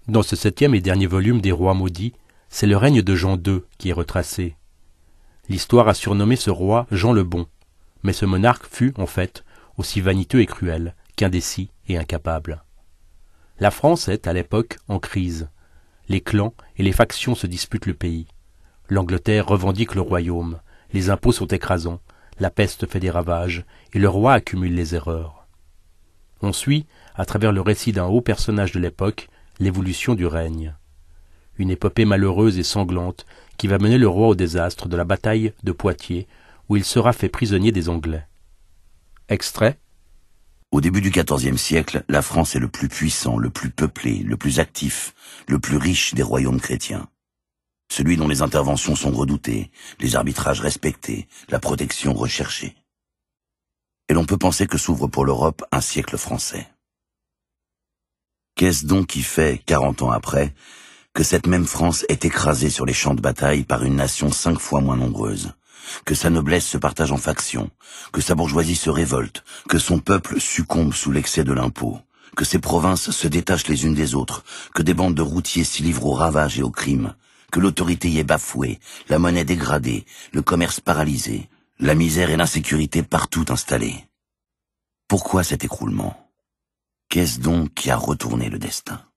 Dans ce 7e et dernier volume des Rois maudits, c'est le règne de Jean II qui est retracé. L'histoire a surnommé ce roi Jean le Bon, mais ce monarque fut, en fait, aussi vaniteux et cruel qu'indécis et incapable. La France est, à l'époque, en crise. Les clans et les factions se disputent le pays. L'Angleterre revendique le royaume, les impôts sont écrasants, la peste fait des ravages, et le roi accumule les erreurs. On suit, à travers le récit d'un haut personnage de l'époque, l'évolution du règne. Une épopée malheureuse et sanglante qui va mener le roi au désastre de la bataille de Poitiers, où il sera fait prisonnier des Anglais. Extrait. Au début du XIVe siècle, la France est le plus puissant, le plus peuplé, le plus actif, le plus riche des royaumes chrétiens. Celui dont les interventions sont redoutées, les arbitrages respectés, la protection recherchée. Et l'on peut penser que s'ouvre pour l'Europe un siècle français. Qu'est-ce donc qui fait, 40 ans après, que cette même France est écrasée sur les champs de bataille par une nation 5 fois moins nombreuse, que sa noblesse se partage en factions, que sa bourgeoisie se révolte, que son peuple succombe sous l'excès de l'impôt, que ses provinces se détachent les unes des autres, que des bandes de routiers s'y livrent aux ravages et aux crimes, que l'autorité y est bafouée, la monnaie dégradée, le commerce paralysé, la misère et l'insécurité partout installées. Pourquoi cet écroulement? Qu'est-ce donc qui a retourné le destin?